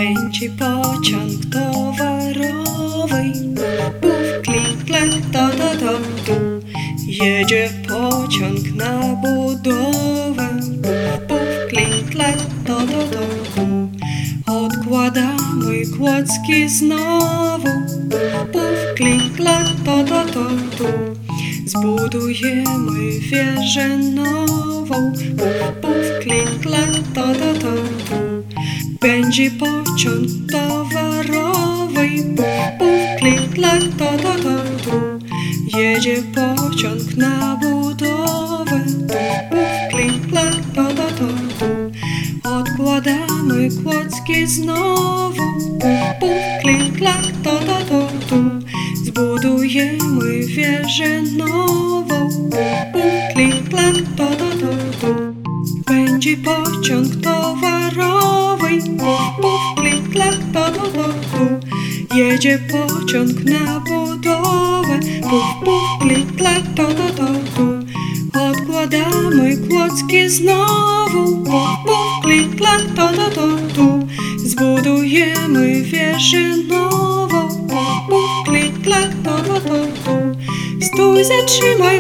Pędzi pociąg towarowy, puf, klink, klek, to, tu. Jedzie pociąg na budowę, puf, klink, klek, to, tu. Odkładamy klocki znowu, puf, klink, klek, to, tu. Zbudujemy wieżę nową, puf, klink, klek, to, tu. Pędzi pociąg towarowy, puf, klink, klek, to, tu. Jedzie pociąg na budowę, puf, klink, klek, to, tu. Odkładamy klocki znowu, puf, klink, klek, to, tu. Zbudujemy wieżę nową, puf, klink, klek, to, tu. Pędzi pociąg towarowy, puf, klink, klek, to, tu. Jedzie pociąg na budowę, puf, klink, klek, to, tu. Odkładamy klocki znowu, puf, klink, klek, to, tu. Zbudujemy wieżę nową, puf, klink, klek, to, tu. Stój, zatrzymaj,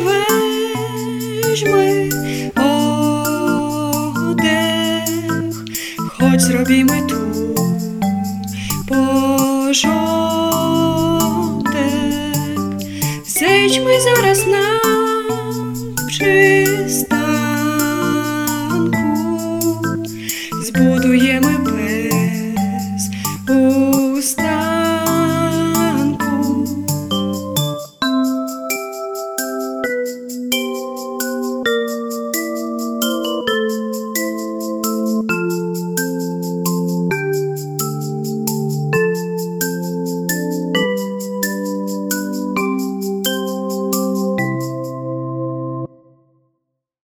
weźmy oddech, choć zrobimy tu porządek.